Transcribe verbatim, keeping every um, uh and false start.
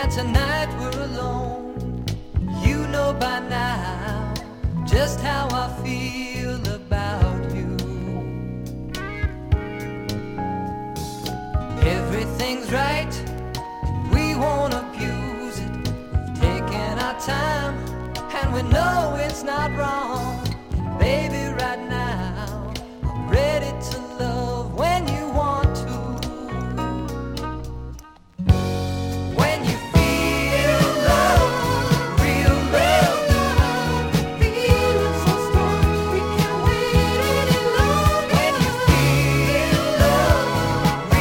and tonight we're alone. You know by now just how I feel about you. Everything's right, we won't abuse it. We've taken our time and we know it's not wrong. Baby,